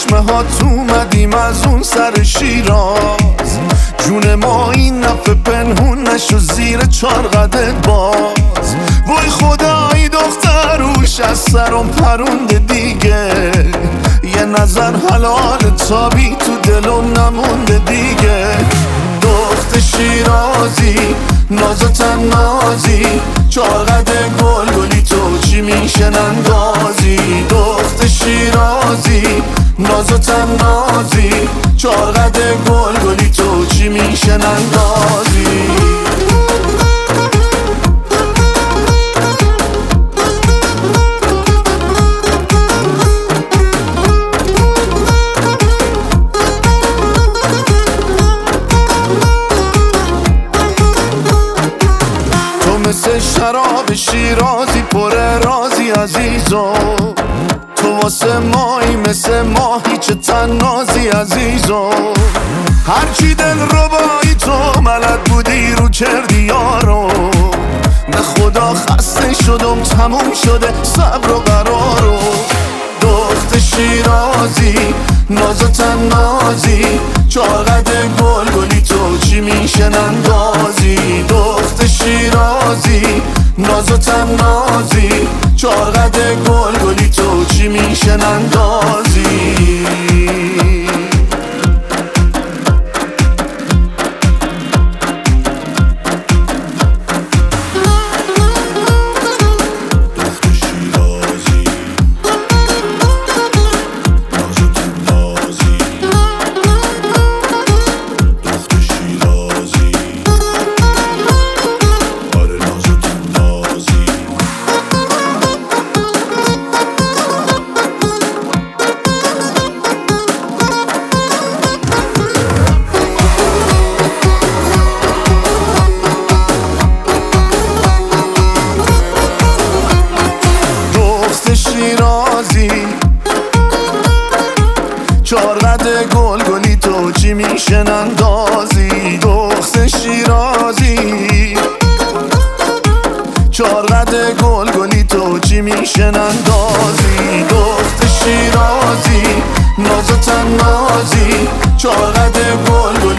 چشمه ها تو اومدیم از اون سر شیراز، جون ما این نفه پنهون نشو زیر چار قدت باز. وای خدایی دختر روش از سرم پرونده دیگه، یه نظر حلال تابی تو دلم نمونده دیگه. دخت شیرازی ناز و تنازی، چار قد گل گلی تو چی میشه نندازی. دخت شیرازی ناز و تنازی، چار قد گل گلی تو چی میشه نندازی. مثل شراب شیرازی پر رازی عزیزو، تو واسه مایی مثل ماهی چه تنازی عزیزو. هرچی دل ربایی تو بلد بودی رو کردی یارو، به خدا خسته شدم تموم شده صبر و قرارو. دخت شیرازی ناز و تنازی، چار قد گل گلی تو چی میشه نندازی. دخت شیرازی ناز و تنازی، چار قد گل گلی تو چی میشه نندازی. شیرازی چار قد گل گلی تو چی میشه نندازی. دخت شیرازی چار قد گل گلی تو چی میشه نندازی. دخت شیرازی ناز و تنازی، چار قد گل